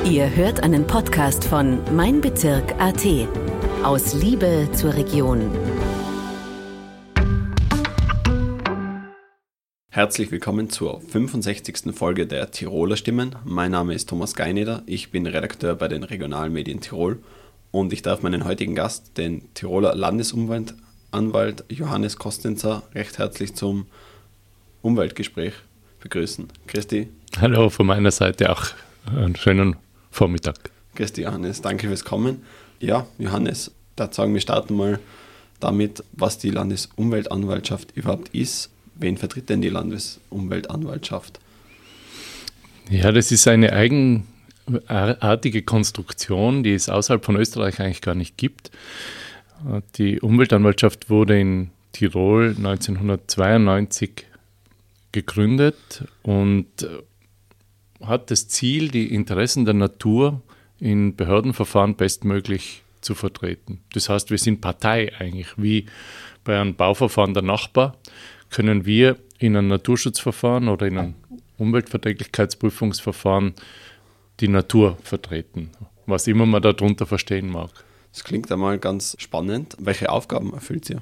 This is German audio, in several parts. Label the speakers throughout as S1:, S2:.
S1: Ihr hört einen Podcast von Mein Bezirk.at. Aus Liebe zur Region.
S2: Herzlich willkommen zur 65. Folge der Tiroler Stimmen. Mein Name ist Thomas Geineder, ich bin Redakteur bei den Regionalmedien Tirol und ich darf meinen heutigen Gast, den Tiroler Landesumweltanwalt Johannes Kostenzer, recht herzlich zum Umweltgespräch begrüßen. Christi.
S3: Hallo, von meiner Seite auch einen schönen Vormittag.
S2: Christi, Johannes, danke fürs Kommen. Ja, Johannes, da sagen wir starten mal damit, was die Landesumweltanwaltschaft überhaupt ist. Wen vertritt denn die Landesumweltanwaltschaft?
S3: Ja, das ist eine eigenartige Konstruktion, die es außerhalb von Österreich eigentlich gar nicht gibt. Die Umweltanwaltschaft wurde in Tirol 1992 gegründet und hat das Ziel, die Interessen der Natur in Behördenverfahren bestmöglich zu vertreten. Das heißt, wir sind Partei eigentlich, wie bei einem Bauverfahren der Nachbar, können wir in einem Naturschutzverfahren oder in einem Umweltverträglichkeitsprüfungsverfahren die Natur vertreten, was immer man darunter verstehen mag.
S2: Das klingt einmal ganz spannend. Welche Aufgaben erfüllt sie?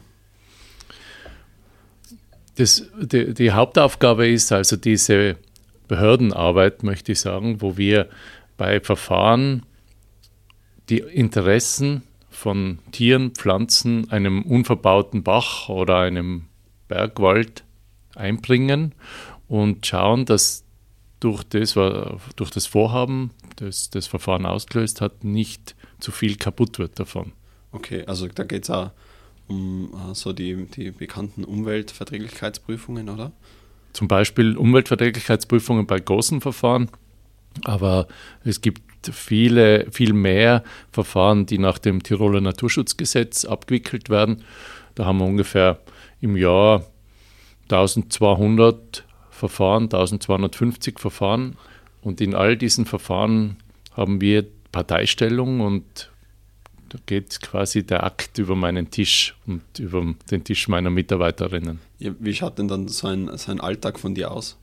S3: Die Hauptaufgabe ist also diese Behördenarbeit, möchte ich sagen, wo wir bei Verfahren die Interessen von Tieren, Pflanzen, einem unverbauten Bach oder einem Bergwald einbringen und schauen, dass durch das Vorhaben, das das Verfahren ausgelöst hat, nicht zu viel kaputt wird davon.
S2: Okay, also da geht es auch um so die bekannten Umweltverträglichkeitsprüfungen, oder? Zum
S3: Beispiel Umweltverträglichkeitsprüfungen bei großen Verfahren, aber es gibt viel mehr Verfahren, die nach dem Tiroler Naturschutzgesetz abgewickelt werden. Da haben wir ungefähr im Jahr 1200 Verfahren, 1250 Verfahren und in all diesen Verfahren haben wir Parteistellung und da geht quasi der Akt über meinen Tisch und über den Tisch meiner Mitarbeiterinnen.
S2: Ja, wie schaut denn dann so ein Alltag von dir aus?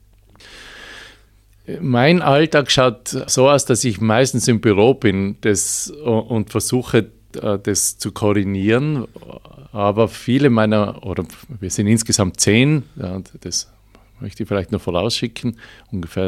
S3: Mein Alltag schaut so aus, dass ich meistens im Büro bin und versuche, das zu koordinieren. Aber wir sind insgesamt 10, das möchte ich vielleicht noch vorausschicken, ungefähr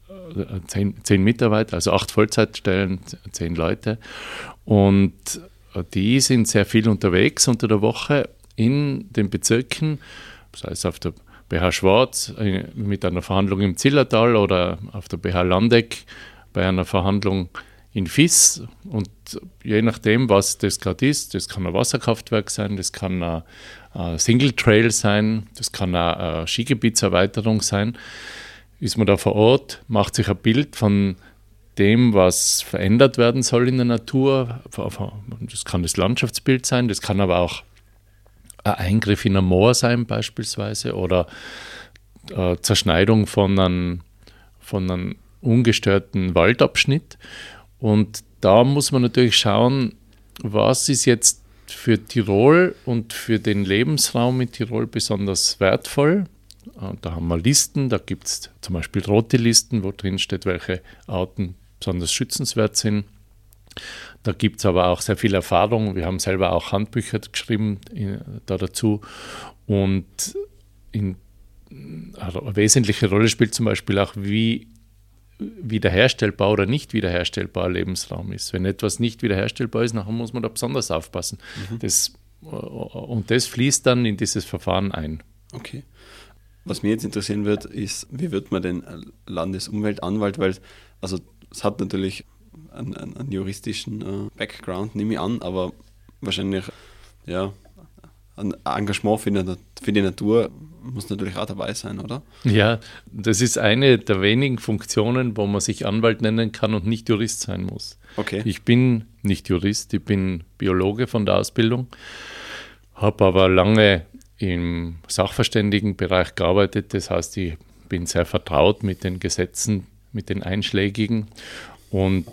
S3: 10 Mitarbeiter, also 8 Vollzeitstellen, 10 Leute. Und die sind sehr viel unterwegs unter der Woche in den Bezirken, sei es auf der BH Schwarz mit einer Verhandlung im Zillertal oder auf der BH Landeck bei einer Verhandlung in Viss. Und je nachdem, was das gerade ist, das kann ein Wasserkraftwerk sein, das kann ein Single Trail sein, das kann eine Skigebietserweiterung sein, ist man da vor Ort, macht sich ein Bild von dem, was verändert werden soll in der Natur. Das kann das Landschaftsbild sein, das kann aber auch ein Eingriff in ein Moor sein beispielsweise oder Zerschneidung von einem ungestörten Waldabschnitt. Und da muss man natürlich schauen, was ist jetzt für Tirol und für den Lebensraum in Tirol besonders wertvoll. Da haben wir Listen, da gibt es zum Beispiel rote Listen, wo drin steht, welche Arten besonders schützenswert sind. Da gibt es aber auch sehr viel Erfahrung. Wir haben selber auch Handbücher geschrieben dazu. Und eine wesentliche Rolle spielt zum Beispiel auch, wie wiederherstellbar oder nicht wiederherstellbar Lebensraum ist. Wenn etwas nicht wiederherstellbar ist, nachher muss man da besonders aufpassen. Das fließt dann in dieses Verfahren ein.
S2: Okay. Was mich jetzt interessieren wird, ist, wie wird man denn Landesumweltanwalt? Weil, also es hat natürlich einen juristischen Background, nehme ich an, aber wahrscheinlich ja, ein Engagement für die Natur muss natürlich auch dabei sein, oder?
S3: Ja, das ist eine der wenigen Funktionen, wo man sich Anwalt nennen kann und nicht Jurist sein muss.
S2: Okay.
S3: Ich bin nicht Jurist, ich bin Biologe von der Ausbildung, habe aber lange im Sachverständigenbereich gearbeitet. Das heißt, ich bin sehr vertraut mit den Gesetzen, mit den einschlägigen und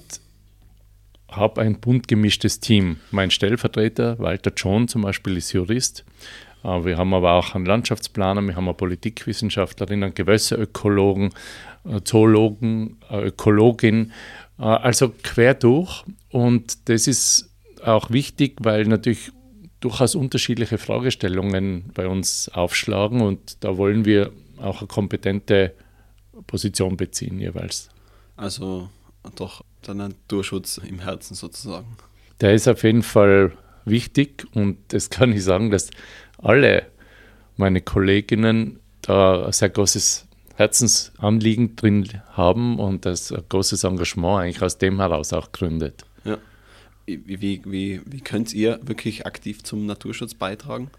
S3: habe ein bunt gemischtes Team. Mein Stellvertreter, Walter John zum Beispiel, ist Jurist. Wir haben aber auch einen Landschaftsplaner, wir haben eine Politikwissenschaftlerin, einen Gewässerökologen, Zoologen, Ökologin Also quer durch. Und das ist auch wichtig, weil natürlich durchaus unterschiedliche Fragestellungen bei uns aufschlagen und da wollen wir auch eine kompetente Position beziehen jeweils.
S2: Also doch der Naturschutz im Herzen sozusagen.
S3: Der ist auf jeden Fall wichtig und das kann ich sagen, dass alle meine Kolleginnen da ein sehr großes Herzensanliegen drin haben und das ein großes Engagement eigentlich aus dem heraus auch gründet.
S2: Ja. Wie könnt ihr wirklich aktiv zum Naturschutz beitragen?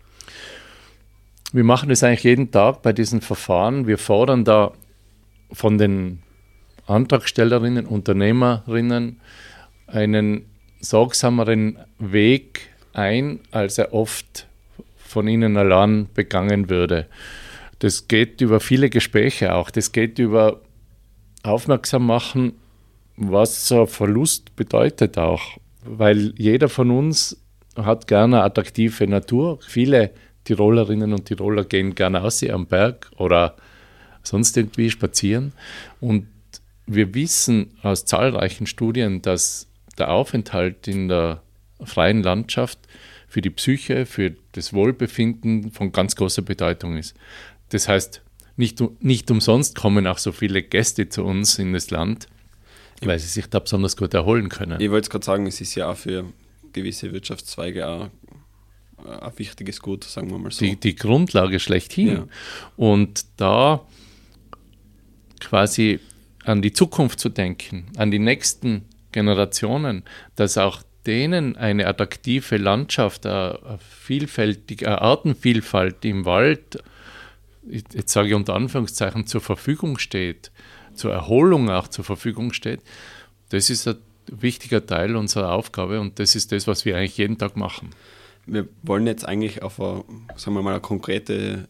S3: Wir machen das eigentlich jeden Tag bei diesen Verfahren. Wir fordern da von den Antragstellerinnen, Unternehmerinnen einen sorgsameren Weg ein, als er oft von ihnen allein begangen würde. Das geht über viele Gespräche auch. Das geht über Aufmerksam machen, was so Verlust bedeutet auch. Weil jeder von uns hat gerne attraktive Natur. Viele Tirolerinnen und Tiroler gehen gerne aus am Berg oder sonst irgendwie spazieren. Und wir wissen aus zahlreichen Studien, dass der Aufenthalt in der freien Landschaft für die Psyche, für das Wohlbefinden von ganz großer Bedeutung ist. Das heißt, nicht umsonst kommen auch so viele Gäste zu uns in das Land, weil sie sich da besonders gut erholen können.
S2: Ich wollte gerade sagen, es ist ja auch für gewisse Wirtschaftszweige auch ein wichtiges Gut, sagen wir mal so.
S3: Die Grundlage schlechthin.
S2: Ja.
S3: Und da quasi an die Zukunft zu denken, an die nächsten Generationen, dass auch denen eine attraktive Landschaft, eine Artenvielfalt im Wald, jetzt sage ich unter Anführungszeichen, zur Verfügung steht, zur Erholung auch zur Verfügung steht, das ist ein wichtiger Teil unserer Aufgabe und das ist das, was wir eigentlich jeden Tag machen.
S2: Wir wollen jetzt eigentlich auf ein konkretes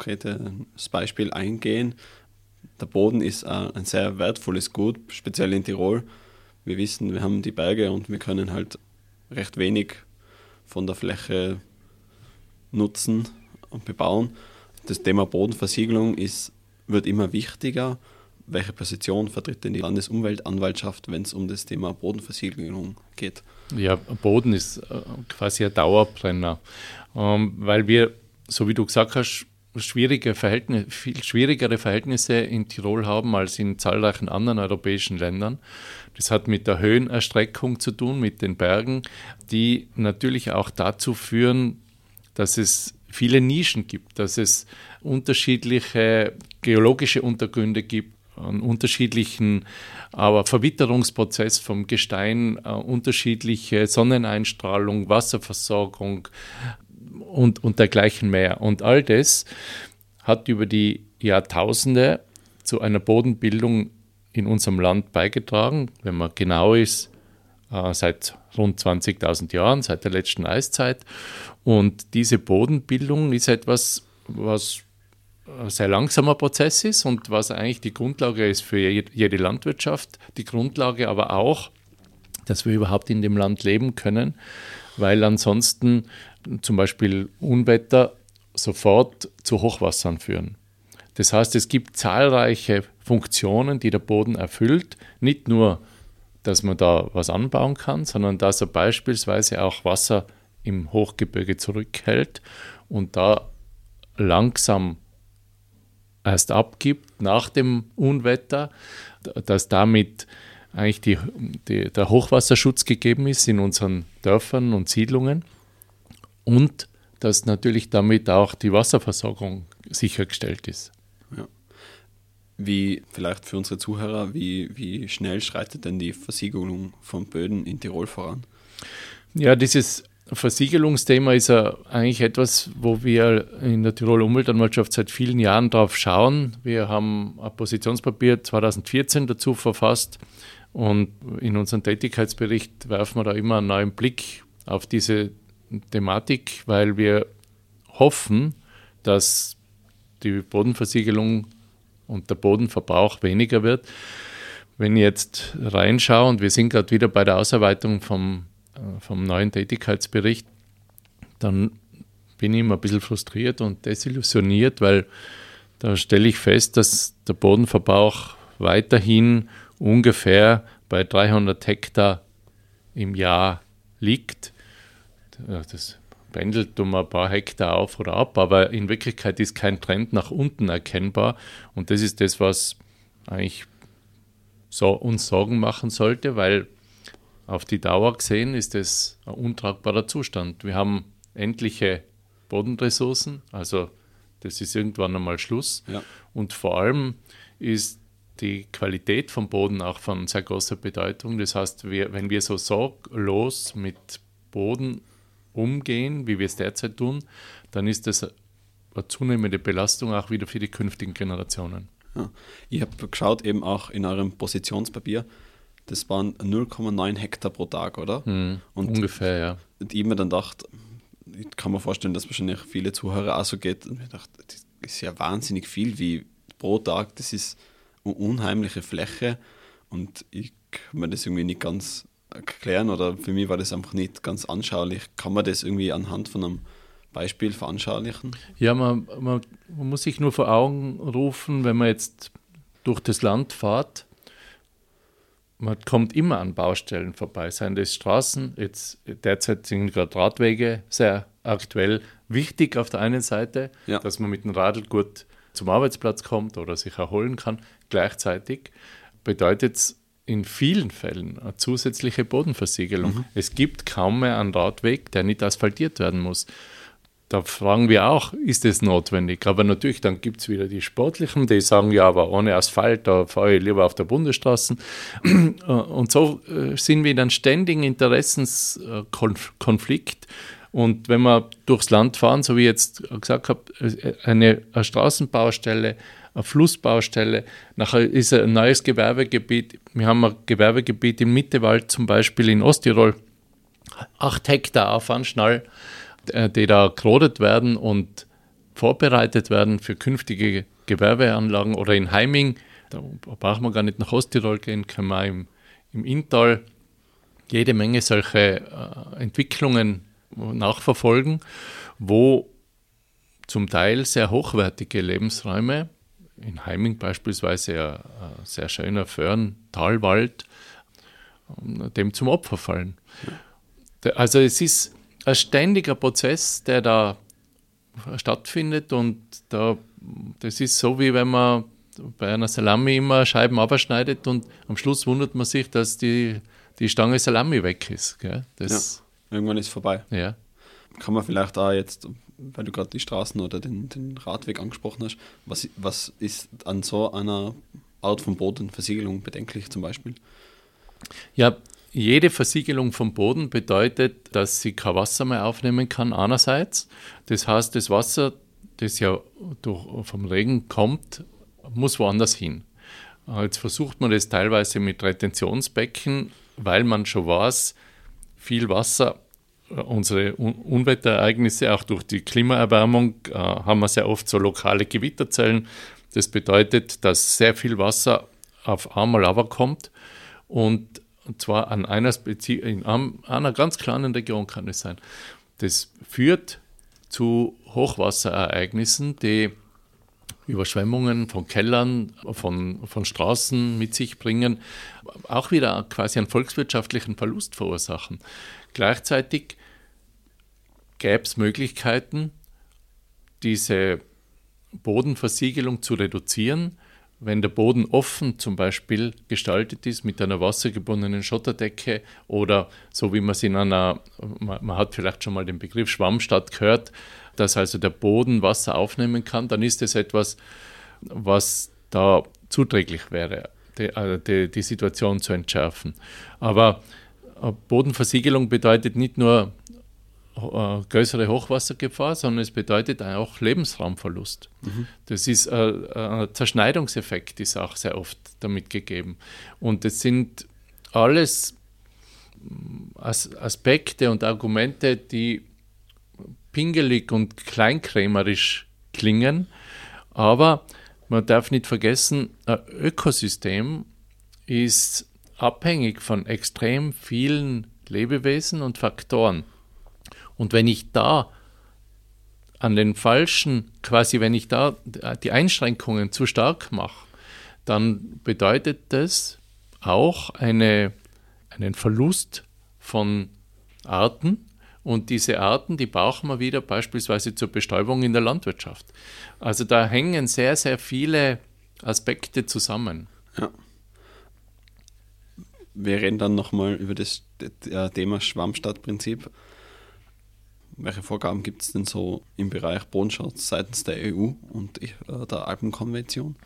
S2: Beispiel eingehen. Der Boden ist ein sehr wertvolles Gut, speziell in Tirol. Wir wissen, wir haben die Berge und wir können halt recht wenig von der Fläche nutzen und bebauen. Das Thema Bodenversiegelung wird immer wichtiger. Welche Position vertritt denn die Landesumweltanwaltschaft, wenn es um das Thema Bodenversiegelung geht?
S3: Ja, Boden ist quasi ein Dauerbrenner, weil wir, so wie du gesagt hast, viel schwierigere Verhältnisse in Tirol haben als in zahlreichen anderen europäischen Ländern. Das hat mit der Höhenerstreckung zu tun, mit den Bergen, die natürlich auch dazu führen, dass es viele Nischen gibt, dass es unterschiedliche geologische Untergründe gibt, einen unterschiedlichen Verwitterungsprozess vom Gestein, unterschiedliche Sonneneinstrahlung, Wasserversorgung und dergleichen mehr. Und all das hat über die Jahrtausende zu einer Bodenbildung in unserem Land beigetragen, wenn man genau ist, seit rund 20.000 Jahren, seit der letzten Eiszeit. Und diese Bodenbildung ist etwas, was ein sehr langsamer Prozess ist und was eigentlich die Grundlage ist für jede Landwirtschaft, die Grundlage aber auch, dass wir überhaupt in dem Land leben können, weil ansonsten zum Beispiel Unwetter sofort zu Hochwassern führen. Das heißt, es gibt zahlreiche Funktionen, die der Boden erfüllt, nicht nur, dass man da was anbauen kann, sondern dass er beispielsweise auch Wasser im Hochgebirge zurückhält und da langsam erst abgibt nach dem Unwetter, dass damit eigentlich der Hochwasserschutz gegeben ist in unseren Dörfern und Siedlungen und dass natürlich damit auch die Wasserversorgung sichergestellt ist.
S2: Ja. Vielleicht für unsere Zuhörer, wie schnell schreitet denn die Versiegelung von Böden in Tirol voran? Ja,
S3: dieses Versiegelungsthema ist ja eigentlich etwas, wo wir in der Tiroler Umweltanwaltschaft seit vielen Jahren drauf schauen. Wir haben ein Positionspapier 2014 dazu verfasst und in unserem Tätigkeitsbericht werfen wir da immer einen neuen Blick auf diese Thematik, weil wir hoffen, dass die Bodenversiegelung und der Bodenverbrauch weniger wird. Wenn ich jetzt reinschaue, und wir sind gerade wieder bei der Ausarbeitung vom neuen Tätigkeitsbericht, dann bin ich immer ein bisschen frustriert und desillusioniert, weil da stelle ich fest, dass der Bodenverbrauch weiterhin ungefähr bei 300 Hektar im Jahr liegt. Das pendelt um ein paar Hektar auf oder ab, aber in Wirklichkeit ist kein Trend nach unten erkennbar. Und das ist das, was eigentlich uns Sorgen machen sollte, weil auf die Dauer gesehen ist das ein untragbarer Zustand. Wir haben endliche Bodenressourcen, also das ist irgendwann einmal Schluss.
S2: Ja.
S3: Und vor allem ist die Qualität vom Boden auch von sehr großer Bedeutung. Das heißt, wenn wir so sorglos mit Boden umgehen, wie wir es derzeit tun, dann ist das eine zunehmende Belastung auch wieder für die künftigen Generationen.
S2: Ja. Ich habe geschaut, eben auch in eurem Positionspapier, das waren 0,9 Hektar pro Tag, oder?
S3: Und ungefähr, ja.
S2: Und ich mir dann dachte, ich kann mir vorstellen, dass wahrscheinlich viele Zuhörer auch so geht. Und ich dachte, das ist ja wahnsinnig viel wie pro Tag. Das ist eine unheimliche Fläche und ich kann mir das irgendwie nicht ganz erklären oder für mich war das einfach nicht ganz anschaulich. Kann man das irgendwie anhand von einem Beispiel veranschaulichen?
S3: Ja, man muss sich nur vor Augen rufen, wenn man jetzt durch das Land fährt, man kommt immer an Baustellen vorbei, seien das Straßen, jetzt derzeit sind gerade Radwege sehr aktuell wichtig auf der einen Seite,
S2: ja,
S3: dass man mit dem Radl gut zum Arbeitsplatz kommt oder sich erholen kann. Gleichzeitig bedeutet es in vielen Fällen eine zusätzliche Bodenversiegelung. Es gibt kaum mehr einen Radweg, der nicht asphaltiert werden muss. Da fragen wir auch, ist das notwendig? Aber natürlich, dann gibt es wieder die Sportlichen, die sagen, ja, aber ohne Asphalt, da fahre ich lieber auf der Bundesstraße. Und so sind wir in einem ständigen Interessenskonflikt. Und wenn wir durchs Land fahren, so wie ich jetzt gesagt habe, eine Straßenbaustelle, eine Flussbaustelle, nachher ist ein neues Gewerbegebiet. Wir haben ein Gewerbegebiet im Mittewald, zum Beispiel in Osttirol, 8 Hektar auf Anschnall, die da gerodet werden und vorbereitet werden für künftige Gewerbeanlagen. Oder in Heiming, da braucht man gar nicht nach Osttirol gehen, kann man im Inntal jede Menge solche Entwicklungen nachverfolgen, wo zum Teil sehr hochwertige Lebensräume, in Heiming beispielsweise ein sehr schöner Föhren-Talwald, dem zum Opfer fallen. Also es ist ein ständiger Prozess, der da stattfindet und das ist so, wie wenn man bei einer Salami immer Scheiben abschneidet und am Schluss wundert man sich, dass die Stange Salami weg ist. Gell?
S2: Irgendwann ist es vorbei.
S3: Ja.
S2: Kann man vielleicht auch jetzt, weil du gerade die Straßen oder den Radweg angesprochen hast, was ist an so einer Art von Bodenversiegelung bedenklich zum Beispiel?
S3: Ja, jede Versiegelung vom Boden bedeutet, dass sie kein Wasser mehr aufnehmen kann einerseits. Das heißt, das Wasser, das ja vom Regen kommt, muss woanders hin. Jetzt versucht man das teilweise mit Retentionsbecken, weil man schon weiß, viel Wasser, unsere Unwetterereignisse, auch durch die Klimaerwärmung, haben wir sehr oft so lokale Gewitterzellen. Das bedeutet, dass sehr viel Wasser auf einmal runterkommt und zwar in einer ganz kleinen Region kann es sein. Das führt zu Hochwasserereignissen, die Überschwemmungen von Kellern, von Straßen mit sich bringen, auch wieder quasi einen volkswirtschaftlichen Verlust verursachen. Gleichzeitig gäbe es Möglichkeiten, diese Bodenversiegelung zu reduzieren, wenn der Boden offen zum Beispiel gestaltet ist mit einer wassergebundenen Schotterdecke oder so wie man es man hat vielleicht schon mal den Begriff Schwammstadt gehört, dass also der Boden Wasser aufnehmen kann, dann ist das etwas, was da zuträglich wäre, die Situation zu entschärfen. Aber Bodenversiegelung bedeutet nicht nur größere Hochwassergefahr, sondern es bedeutet auch Lebensraumverlust. Das ist ein Zerschneidungseffekt, ist auch sehr oft damit gegeben. Und es sind alles Aspekte und Argumente, die pingelig und kleinkrämerisch klingen, aber man darf nicht vergessen, ein Ökosystem ist abhängig von extrem vielen Lebewesen und Faktoren. Und wenn ich da wenn ich da die Einschränkungen zu stark mache, dann bedeutet das auch einen Verlust von Arten. Und diese Arten, die brauchen wir wieder beispielsweise zur Bestäubung in der Landwirtschaft. Also da hängen sehr, sehr viele Aspekte zusammen.
S2: Ja. Wir reden dann nochmal über das Thema Schwammstadtprinzip. Welche Vorgaben gibt es denn so im Bereich Bodenschutz seitens der EU und der Alpenkonvention?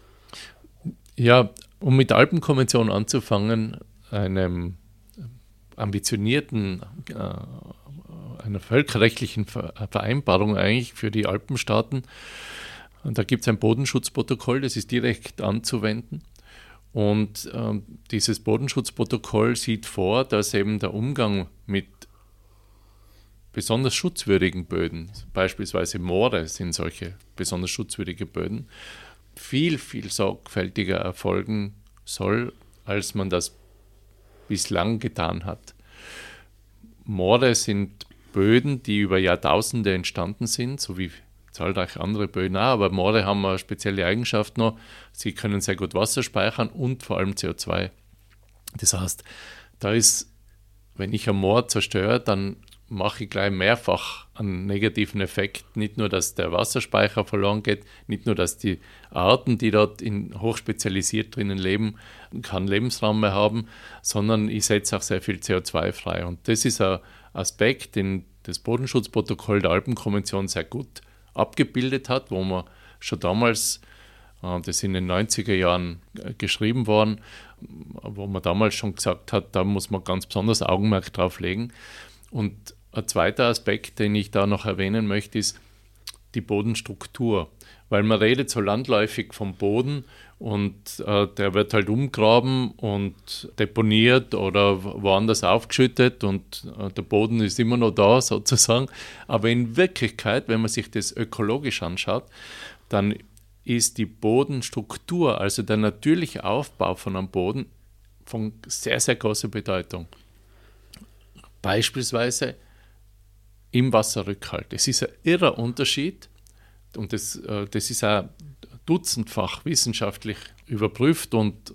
S3: Ja, um mit der Alpenkonvention anzufangen, einem ambitionierten, einer völkerrechtlichen Vereinbarung eigentlich für die Alpenstaaten. Und da gibt es ein Bodenschutzprotokoll, das ist direkt anzuwenden. Und dieses Bodenschutzprotokoll sieht vor, dass eben der Umgang mit besonders schutzwürdigen Böden, beispielsweise Moore sind solche besonders schutzwürdige Böden, viel, viel sorgfältiger erfolgen soll, als man das bislang getan hat. Moore sind Böden, die über Jahrtausende entstanden sind, so wie zahlreiche andere Böden auch, aber Moore haben eine spezielle Eigenschaft noch, sie können sehr gut Wasser speichern und vor allem CO2. Das heißt, da ist, wenn ich ein Moor zerstöre, dann mache ich gleich mehrfach einen negativen Effekt. Nicht nur, dass der Wasserspeicher verloren geht, nicht nur, dass die Arten, die dort hochspezialisiert drinnen leben, keinen Lebensraum mehr haben, sondern ich setze auch sehr viel CO2 frei. Und das ist ein Aspekt, den das Bodenschutzprotokoll der Alpenkonvention sehr gut abgebildet hat, wo man schon damals, das in den 90er Jahren geschrieben worden, wo man damals schon gesagt hat, da muss man ganz besonders Augenmerk drauf legen. Und ein zweiter Aspekt, den ich da noch erwähnen möchte, ist die Bodenstruktur. Weil man redet so landläufig vom Boden und der wird halt umgraben und deponiert oder woanders aufgeschüttet und der Boden ist immer noch da sozusagen. Aber in Wirklichkeit, wenn man sich das ökologisch anschaut, dann ist die Bodenstruktur, also der natürliche Aufbau von einem Boden, von sehr, sehr großer Bedeutung. Beispielsweise im Wasserrückhalt. Es ist ein irrer Unterschied und das ist auch dutzendfach wissenschaftlich überprüft und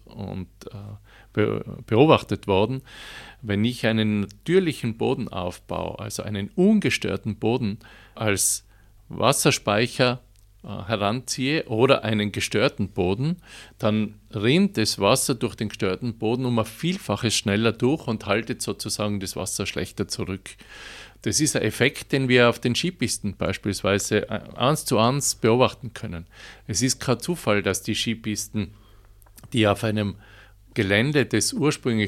S3: beobachtet worden. Wenn ich einen natürlichen Bodenaufbau, also einen ungestörten Boden als Wasserspeicher heranziehe oder einen gestörten Boden, dann rinnt das Wasser durch den gestörten Boden um ein Vielfaches schneller durch und haltet sozusagen das Wasser schlechter zurück. Das ist ein Effekt, den wir auf den Skipisten beispielsweise 1:1 beobachten können. Es ist kein Zufall, dass die Skipisten, die auf einem Gelände, das ursprünglich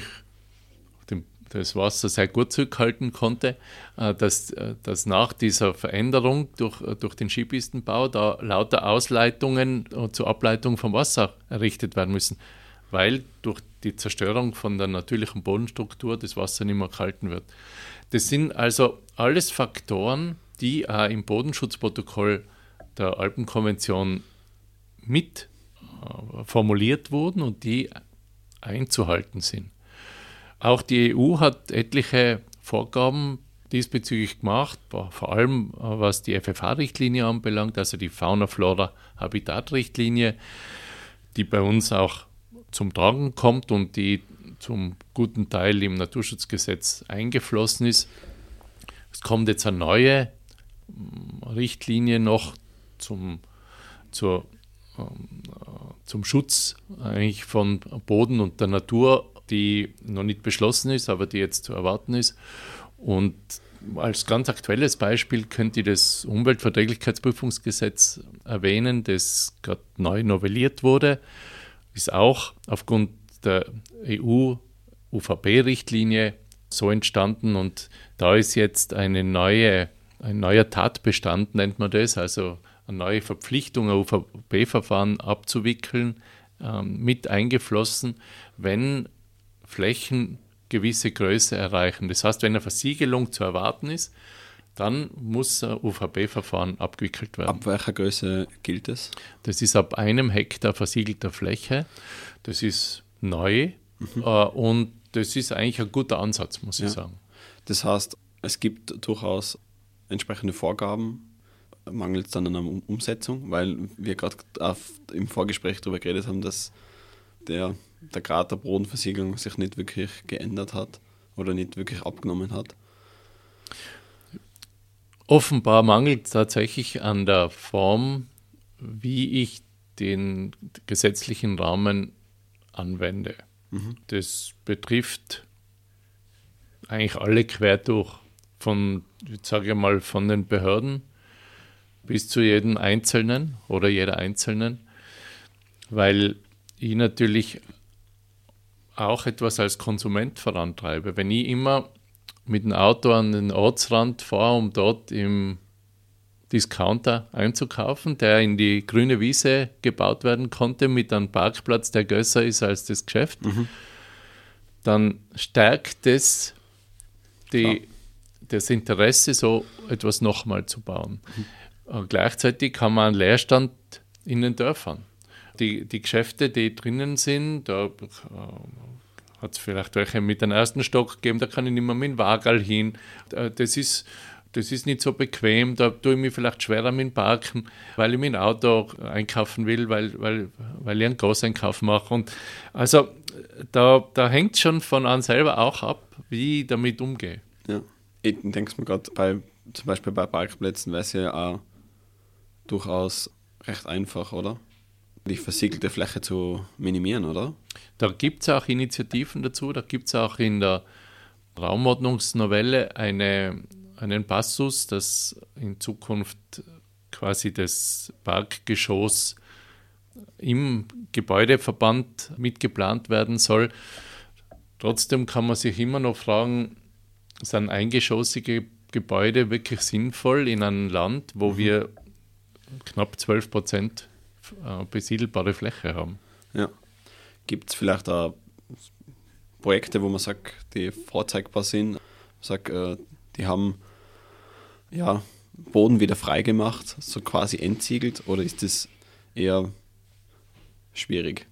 S3: das Wasser sehr gut zurückhalten konnte, dass nach dieser Veränderung durch den Skipistenbau da lauter Ausleitungen zur Ableitung vom Wasser errichtet werden müssen, weil durch die Zerstörung von der natürlichen Bodenstruktur das Wasser nicht mehr gehalten wird. Das sind also alles Faktoren, die auch im Bodenschutzprotokoll der Alpenkonvention mit formuliert wurden und die einzuhalten sind. Auch die EU hat etliche Vorgaben diesbezüglich gemacht, vor allem was die FFH-Richtlinie anbelangt, also die Fauna-Flora-Habitat-Richtlinie, die bei uns auch zum Tragen kommt und die zum guten Teil im Naturschutzgesetz eingeflossen ist. Es kommt jetzt eine neue Richtlinie noch zum Schutz eigentlich von Boden und der Natur, die noch nicht beschlossen ist, aber die jetzt zu erwarten ist. Und als ganz aktuelles Beispiel könnte ich das Umweltverträglichkeitsprüfungsgesetz erwähnen, das gerade neu novelliert wurde, ist auch aufgrund der EU-UVP-Richtlinie so entstanden und da ist jetzt ein neuer Tatbestand, nennt man das, also eine neue Verpflichtung, ein UVP-Verfahren abzuwickeln, mit eingeflossen, wenn Flächen gewisse Größe erreichen. Das heißt, wenn eine Versiegelung zu erwarten ist, dann muss ein UVP-Verfahren abgewickelt werden.
S2: Ab welcher Größe gilt es?
S3: Das ist ab 1 Hektar versiegelter Fläche. Das ist neu und das ist eigentlich ein guter Ansatz, muss ich sagen.
S2: Das heißt, es gibt durchaus entsprechende Vorgaben, mangelt es dann an der Umsetzung, weil wir gerade im Vorgespräch darüber geredet haben, dass der der Grad der Bodenversiegelung sich nicht wirklich geändert hat oder nicht wirklich abgenommen hat?
S3: Offenbar mangelt es tatsächlich an der Form, wie ich den gesetzlichen Rahmen anwende. Das betrifft eigentlich alle quer durch, von, ich sage mal, von den Behörden bis zu jedem Einzelnen oder jeder Einzelnen, weil ich natürlich auch etwas als Konsument vorantreibe. Wenn ich immer mit dem Auto an den Ortsrand fahre, um dort im Discounter einzukaufen, der in die grüne Wiese gebaut werden konnte, mit einem Parkplatz, der größer ist als das Geschäft, dann stärkt es das Interesse, so etwas nochmal zu bauen. Gleichzeitig haben wir einen Leerstand in den Dörfern. Die Geschäfte, die drinnen sind, da hat es vielleicht welche mit dem ersten Stock gegeben, da kann ich nicht mehr mit dem Wagerl hin. Das ist nicht so bequem, da tue ich mich vielleicht schwerer mit dem Parken, weil ich mit dem Auto einkaufen will, weil ich einen Großeinkauf mache. Und also da hängt es schon von einem selber auch ab, wie ich damit umgehe.
S2: Ja, ich denke mir gerade, zum Beispiel bei Parkplätzen wäre es ja auch durchaus recht einfach, oder? Die versiegelte Fläche zu minimieren, oder?
S3: Da gibt es auch Initiativen dazu, da gibt es auch in der Raumordnungsnovelle einen Passus, dass in Zukunft quasi das Parkgeschoss im Gebäudeverband mitgeplant werden soll. Trotzdem kann man sich immer noch fragen, sind eingeschossige Gebäude wirklich sinnvoll in einem Land, wo wir knapp 12% besiedelbare Fläche haben?
S2: Ja. Gibt es vielleicht auch Projekte, wo man sagt, die vorzeigbar sind, sagt, die haben ja Boden wieder freigemacht, so quasi entsiegelt, oder ist das eher schwierig?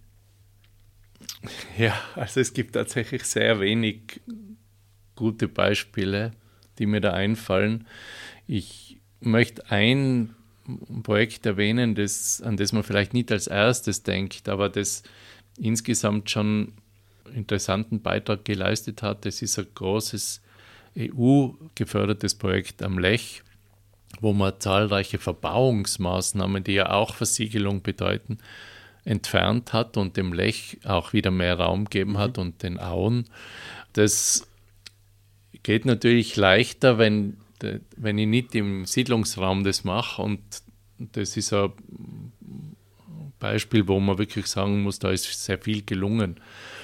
S3: Ja, also es gibt tatsächlich sehr wenig gute Beispiele, die mir da einfallen. Ich möchte ein Projekt erwähnen, an das man vielleicht nicht als erstes denkt, aber das insgesamt schon interessanten Beitrag geleistet hat. Das ist ein großes EU-gefördertes Projekt am Lech, wo man zahlreiche Verbauungsmaßnahmen, die ja auch Versiegelung bedeuten, entfernt hat und dem Lech auch wieder mehr Raum gegeben hat und den Auen. Das geht natürlich leichter, wenn ich nicht im Siedlungsraum das mache, und das ist ein Beispiel, wo man wirklich sagen muss, da ist sehr viel gelungen.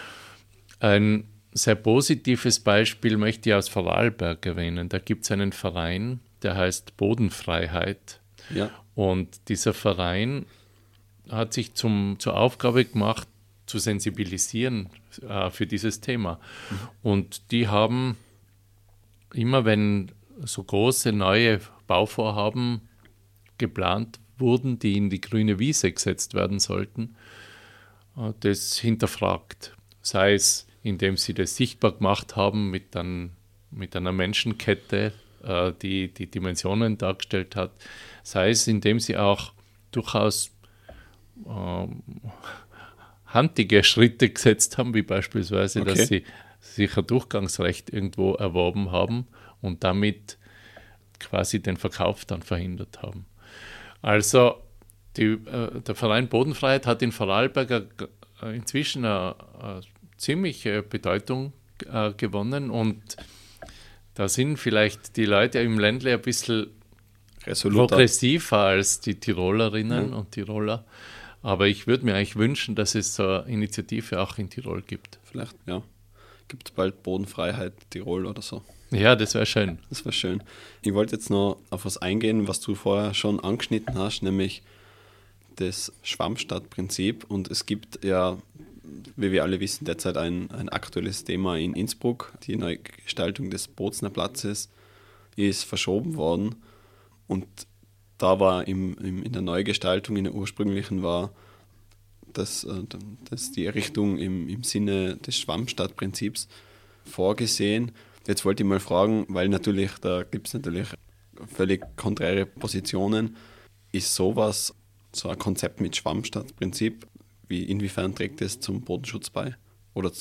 S3: Ein sehr positives Beispiel möchte ich aus Vorarlberg erwähnen. Da gibt es einen Verein, der heißt Bodenfreiheit.
S2: Ja.
S3: Und dieser Verein hat sich zur Aufgabe gemacht, zu sensibilisieren für dieses Thema. Und die haben immer, wenn so große neue Bauvorhaben geplant wurden, die in die grüne Wiese gesetzt werden sollten, das hinterfragt. Sei es, indem sie das sichtbar gemacht haben mit einer Menschenkette, die Dimensionen dargestellt hat, sei es, indem sie auch durchaus handige Schritte gesetzt haben, wie beispielsweise, dass sie sich ein Durchgangsrecht irgendwo erworben haben und damit quasi den Verkauf dann verhindert haben. Also der Verein Bodenfreiheit hat in Vorarlberg inzwischen eine ziemliche Bedeutung gewonnen, und da sind vielleicht die Leute im Ländle ein bisschen progressiver als die Tirolerinnen und Tiroler. Aber ich würde mir eigentlich wünschen, dass es so eine Initiative auch in Tirol gibt.
S2: Vielleicht, ja. Gibt es bald Bodenfreiheit Tirol oder so?
S3: Ja, das wäre schön.
S2: Das wäre schön. Ich wollte jetzt noch auf was eingehen, was du vorher schon angeschnitten hast, nämlich das Schwammstadtprinzip. Und es gibt ja, wie wir alle wissen, derzeit ein aktuelles Thema in Innsbruck. Die Neugestaltung des Bozner Platzes ist verschoben worden. Und da war in der Neugestaltung, in der ursprünglichen, war dass die Errichtung im Sinne des Schwammstadtprinzips vorgesehen. Jetzt wollte ich mal fragen, weil natürlich, da gibt es natürlich völlig konträre Positionen. Ist sowas, so ein Konzept mit Schwammstadtprinzip, inwiefern trägt es zum Bodenschutz bei? Oder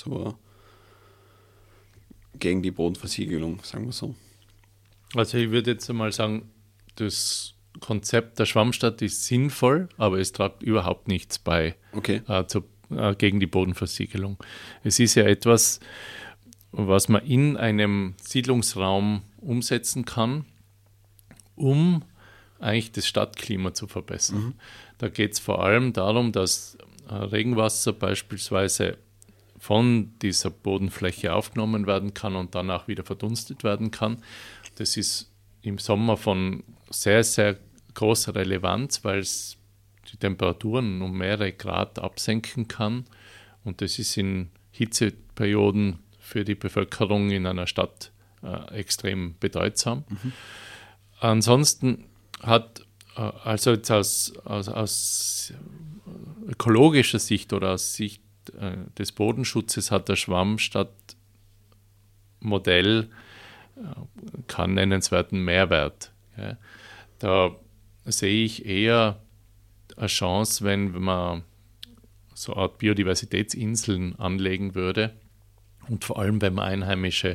S2: gegen die Bodenversiegelung, sagen wir so.
S3: Also ich würde jetzt einmal sagen, das Konzept der Schwammstadt ist sinnvoll, aber es trägt überhaupt nichts bei gegen die Bodenversiegelung. Es ist ja etwas, was man in einem Siedlungsraum umsetzen kann, um eigentlich das Stadtklima zu verbessern. Da geht es vor allem darum, dass Regenwasser beispielsweise von dieser Bodenfläche aufgenommen werden kann und danach wieder verdunstet werden kann. Das ist im Sommer von sehr, sehr großer Relevanz, weil es die Temperaturen um mehrere Grad absenken kann. Und das ist in Hitzeperioden für die Bevölkerung in einer Stadt extrem bedeutsam. Ansonsten hat, also jetzt aus ökologischer Sicht oder aus Sicht des Bodenschutzes hat der Schwammstadtmodell keinen nennenswerten Mehrwert. Ja. Da sehe ich eher eine Chance, wenn man so eine Art Biodiversitätsinseln anlegen würde und vor allem, wenn man einheimische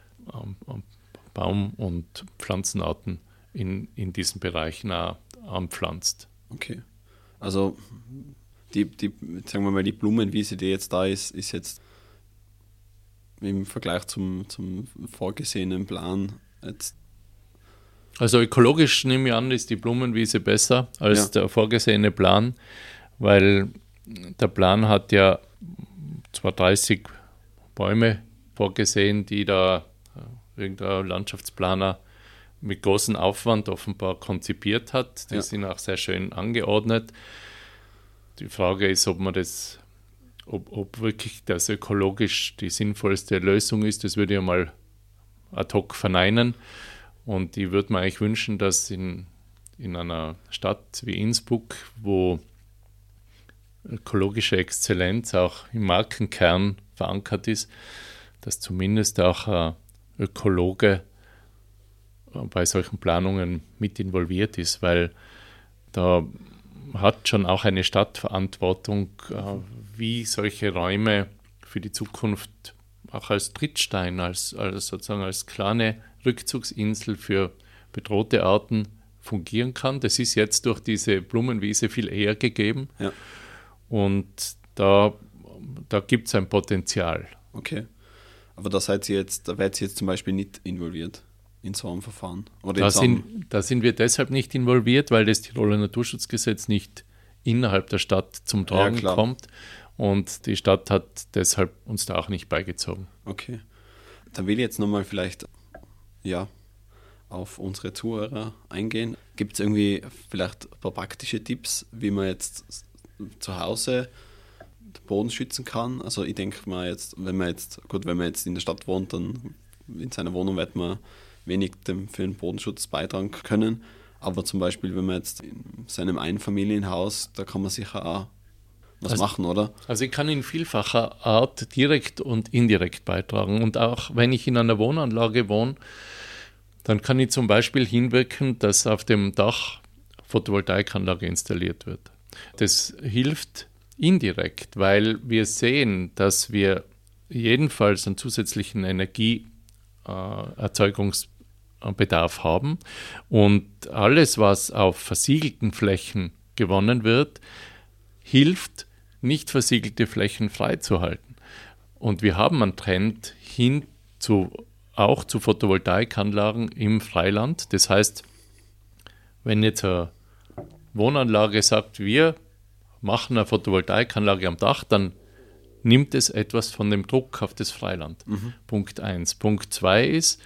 S3: Baum- und Pflanzenarten in diesen Bereichen auch anpflanzt.
S2: Okay. Also sagen wir mal, die Blumenwiese, die jetzt da ist jetzt im Vergleich zum vorgesehenen Plan jetzt.
S3: Also ökologisch nehme ich an, ist die Blumenwiese besser als der vorgesehene Plan, weil der Plan hat ja zwar 30 Bäume vorgesehen, die da irgendein Landschaftsplaner mit großem Aufwand offenbar konzipiert hat. Die sind auch sehr schön angeordnet. Die Frage ist, ob wirklich das ökologisch die sinnvollste Lösung ist. Das würde ich mal ad hoc verneinen. Und ich würde mir eigentlich wünschen, dass in einer Stadt wie Innsbruck, wo ökologische Exzellenz auch im Markenkern verankert ist, dass zumindest auch ein Ökologe bei solchen Planungen mit involviert ist, weil da hat schon auch eine Stadt Verantwortung, wie solche Räume für die Zukunft auch als Trittstein, sozusagen als kleine Rückzugsinsel für bedrohte Arten fungieren kann. Das ist jetzt durch diese Blumenwiese viel eher gegeben. Ja. Und da gibt es ein Potenzial.
S2: Okay. Aber da werdet ihr jetzt zum Beispiel nicht involviert in so einem Verfahren? Oder
S3: da sind wir deshalb nicht involviert, weil das Tiroler Naturschutzgesetz nicht innerhalb der Stadt zum Tragen kommt. Und die Stadt hat deshalb uns da auch nicht beigezogen.
S2: Okay. Dann will ich jetzt nochmal vielleicht auf unsere Zuhörer eingehen. Gibt es irgendwie vielleicht ein paar praktische Tipps, wie man jetzt zu Hause den Boden schützen kann? Also ich denke mal jetzt, wenn man jetzt in der Stadt wohnt, dann in seiner Wohnung wird man wenig für den Bodenschutz beitragen können. Aber zum Beispiel, wenn man jetzt in seinem Einfamilienhaus, da kann man sicher auch was machen, oder?
S3: Also ich kann in vielfacher Art direkt und indirekt beitragen. Und auch wenn ich in einer Wohnanlage wohne, dann kann ich zum Beispiel hinwirken, dass auf dem Dach Photovoltaikanlage installiert wird. Das hilft indirekt, weil wir sehen, dass wir jedenfalls einen zusätzlichen Energieerzeugungsbedarf haben. Und alles, was auf versiegelten Flächen gewonnen wird, hilft, nicht versiegelte Flächen freizuhalten. Und wir haben einen Trend hin auch zu Photovoltaikanlagen im Freiland. Das heißt, wenn jetzt eine Wohnanlage sagt, wir machen eine Photovoltaikanlage am Dach, dann nimmt es etwas von dem Druck auf das Freiland. Punkt 1. Punkt 2 ist,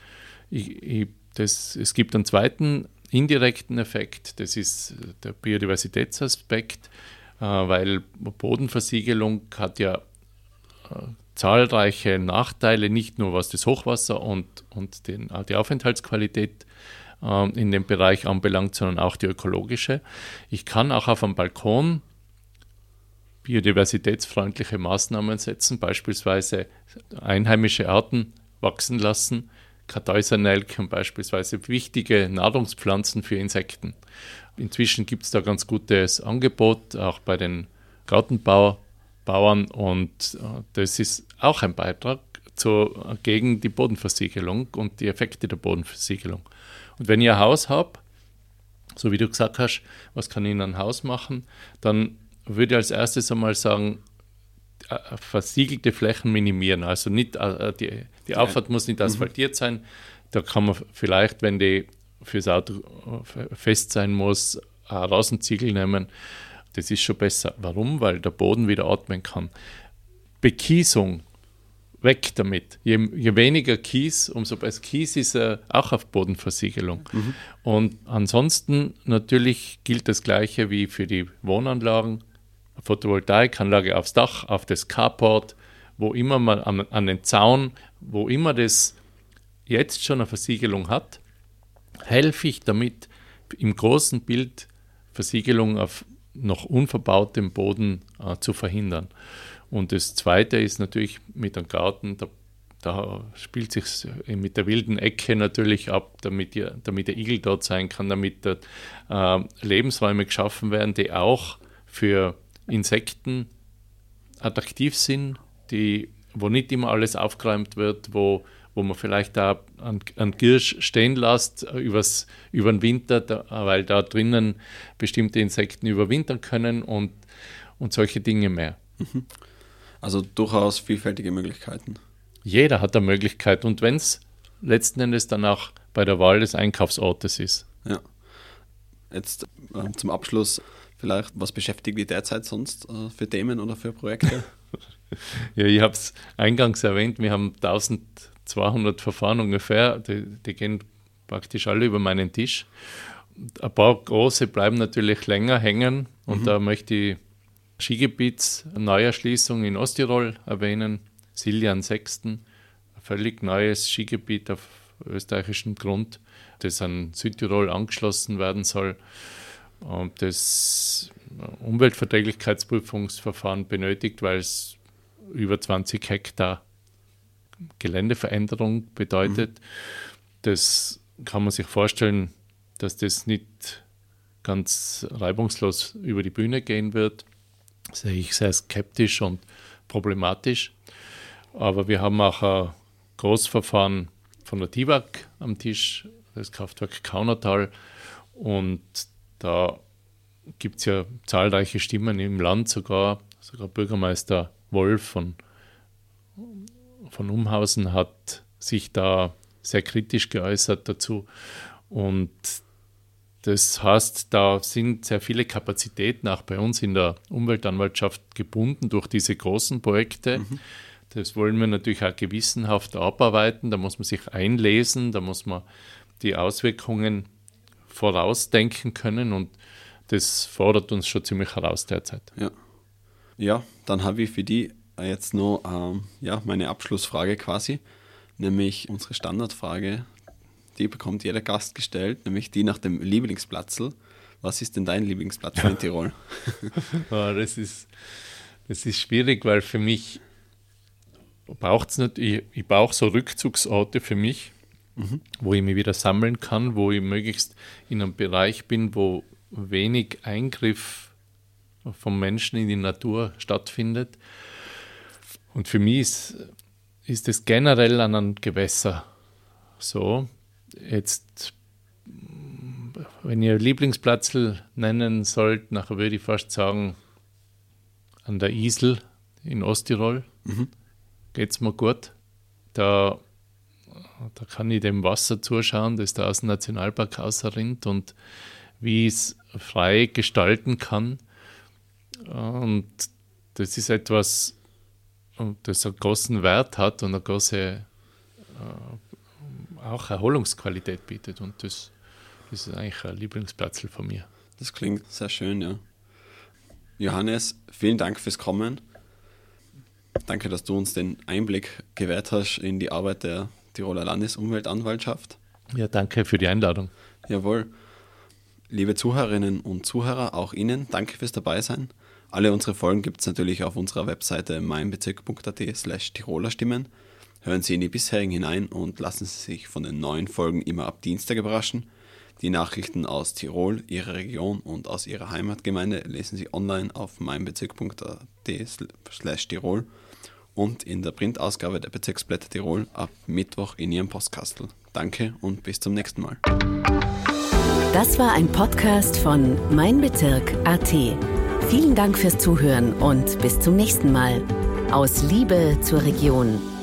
S3: es gibt einen zweiten indirekten Effekt, das ist der Biodiversitätsaspekt, weil Bodenversiegelung hat ja zahlreiche Nachteile, nicht nur was das Hochwasser und die Aufenthaltsqualität in dem Bereich anbelangt, sondern auch die ökologische. Ich kann auch auf einem Balkon biodiversitätsfreundliche Maßnahmen setzen, beispielsweise einheimische Arten wachsen lassen, Kartäusernelken beispielsweise, wichtige Nahrungspflanzen für Insekten. Inzwischen gibt es da ganz gutes Angebot, auch bei den Gartenbauern und das ist auch ein Beitrag gegen die Bodenversiegelung und die Effekte der Bodenversiegelung. Und wenn ich ein Haus habe, so wie du gesagt hast, was kann ich in einem Haus machen, dann würde ich als erstes einmal sagen, versiegelte Flächen minimieren. Also nicht, die Auffahrt muss nicht asphaltiert sein. Da kann man vielleicht, wenn die fürs Auto fest sein muss, Rasenziegel nehmen. Das ist schon besser. Warum? Weil der Boden wieder atmen kann. Bekiesung, weg damit. Je weniger Kies, umso besser. Kies ist auch auf Bodenversiegelung. Und ansonsten natürlich gilt das Gleiche wie für die Wohnanlagen. Photovoltaikanlage aufs Dach, auf das Carport, wo immer man an den Zaun, wo immer das jetzt schon eine Versiegelung hat, helfe ich damit im großen Bild Versiegelung auf noch unverbautem Boden zu verhindern. Und das Zweite ist natürlich mit dem Garten, da spielt sich mit der wilden Ecke natürlich ab, damit der Igel dort sein kann, damit Lebensräume geschaffen werden, die auch für Insekten attraktiv sind, wo nicht immer alles aufgeräumt wird, wo man vielleicht da einen Girsch stehen lässt über den Winter, weil da drinnen bestimmte Insekten überwintern können und solche Dinge mehr.
S2: Also durchaus vielfältige Möglichkeiten.
S3: Jeder hat eine Möglichkeit und wenn es letzten Endes dann auch bei der Wahl des Einkaufsortes ist.
S2: Ja. Jetzt zum Abschluss vielleicht, was beschäftigt dich derzeit sonst für Themen oder für Projekte?
S3: Ja, ich habe es eingangs erwähnt, wir haben 1200 Verfahren ungefähr, die gehen praktisch alle über meinen Tisch. Ein paar große bleiben natürlich länger hängen und da möchte ich Skigebietsneuerschließung in Osttirol erwähnen, Siljan 6., ein völlig neues Skigebiet auf österreichischem Grund, das an Südtirol angeschlossen werden soll. Und das Umweltverträglichkeitsprüfungsverfahren benötigt, weil es über 20 Hektar Geländeveränderung bedeutet. Das kann man sich vorstellen, dass das nicht ganz reibungslos über die Bühne gehen wird. Das sehe ich sehr skeptisch und problematisch. Aber wir haben auch ein Großverfahren von der TIWAG am Tisch, das Kraftwerk Kaunertal. Und da gibt es ja zahlreiche Stimmen im Land, sogar Bürgermeister Wolf von Umhausen hat sich da sehr kritisch geäußert dazu. Und das heißt, da sind sehr viele Kapazitäten auch bei uns in der Umweltanwaltschaft gebunden durch diese großen Projekte. Das wollen wir natürlich auch gewissenhaft abarbeiten. Da muss man sich einlesen, da muss man die Auswirkungen vorausdenken können und das fordert uns schon ziemlich heraus derzeit.
S2: Ja, dann habe ich für die jetzt noch meine Abschlussfrage quasi, nämlich unsere Standardfrage, die bekommt jeder Gast gestellt, nämlich die nach dem Lieblingsplatzl. Was ist denn dein Lieblingsplatz in Tirol?
S3: Das ist schwierig, weil für mich braucht es nicht, ich brauche so Rückzugsorte für mich, wo ich mich wieder sammeln kann, wo ich möglichst in einem Bereich bin, wo wenig Eingriff vom Menschen in die Natur stattfindet. Und für mich ist es generell an einem Gewässer so. Jetzt, wenn ihr Lieblingsplatz nennen sollt, nachher würde ich fast sagen, an der Isel in Osttirol geht es mir gut. Da kann ich dem Wasser zuschauen, das da aus dem Nationalpark rausrinnt und wie ich es frei gestalten kann. Und das ist etwas, das einen großen Wert hat und eine große auch Erholungsqualität bietet. Und das ist eigentlich ein Lieblingsplatz von mir.
S2: Das klingt sehr schön, ja. Johannes, vielen Dank fürs Kommen. Danke, dass du uns den Einblick gewährt hast in die Arbeit der Tiroler Landesumweltanwaltschaft.
S3: Ja, danke für die Einladung.
S2: Jawohl. Liebe Zuhörerinnen und Zuhörer, auch Ihnen danke fürs Dabeisein. Alle unsere Folgen gibt es natürlich auf unserer Webseite meinbezirk.at/tirolerstimmen. Hören Sie in die bisherigen hinein und lassen Sie sich von den neuen Folgen immer ab Dienstag überraschen. Die Nachrichten aus Tirol, Ihrer Region und aus Ihrer Heimatgemeinde lesen Sie online auf meinbezirk.at/Tirol und in der Printausgabe der Bezirksblätter Tirol ab Mittwoch in Ihrem Postkastel. Danke und bis zum nächsten Mal.
S1: Das war ein Podcast von meinbezirk.at. Vielen Dank fürs Zuhören und bis zum nächsten Mal. Aus Liebe zur Region.